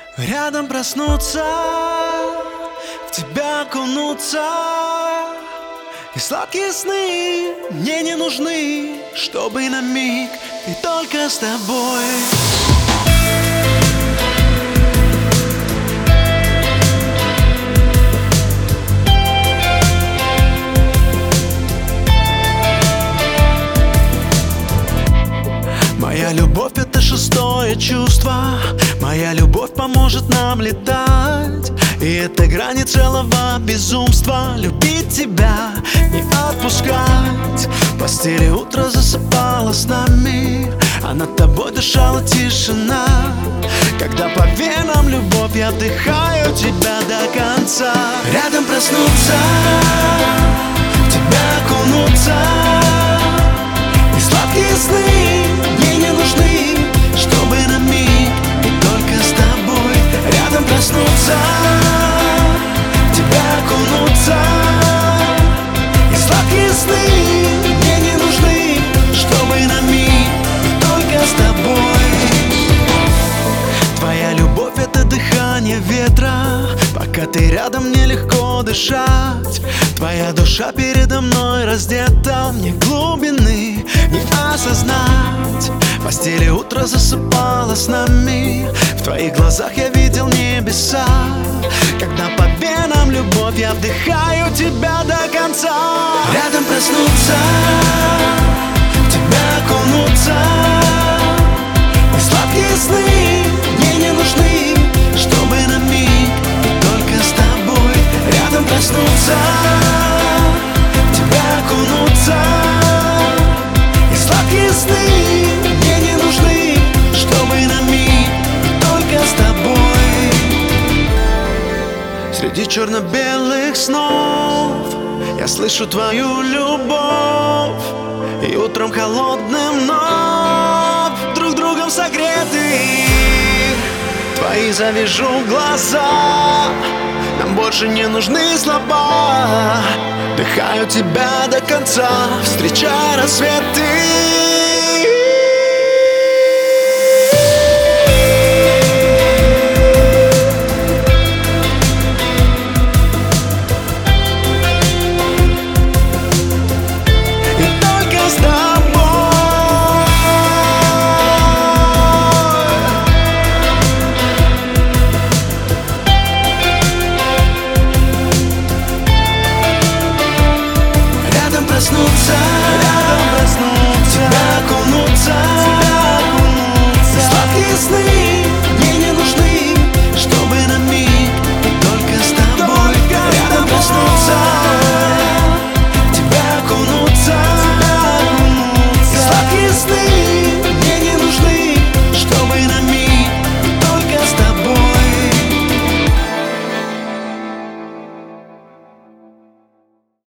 Рядом проснуться, в тебя окунуться. И сладкие сны мне не нужны, чтобы на миг и только с тобой. Моя любовь — это шестое чувство. Моя любовь поможет нам летать. И это грани целого безумства. Любить тебя, не отпускать. В постели утро засыпало с нами, а над тобой дышала тишина. Когда по венам любовь, я вдыхаю тебя до конца. Рядом проснуться, в тебя окунуться. И сладкие сны мне не нужны, чтобы на миг и только с тобой. Рядом проснуться, в тебя окунуться. И сладкие сны мне не нужны, чтобы на миг и только с тобой. Твоя любовь — это дыхание ветра. Пока ты рядом, мне легко дышать. Твоя душа передо мной раздета. Мне глубины не осознать. В постели утро засыпало с нами. В твоих глазах я видел небеса. Когда по венам любовь, я вдыхаю тебя до конца. Рядом проснуться, в тебя окунуться. И сладкие сны мне не нужны, чтобы на миг и только с тобой. Рядом проснуться, в тебя окунуться. И сладкие сны мне не нужны, чтобы на миг и только с тобой. Среди черно-белых снов я слышу твою любовь. И утром холодным вновь друг другом согреты. Твои завяжу глаза, нам больше не нужны слова. Вдыхаю тебя до конца, встречая рассветы.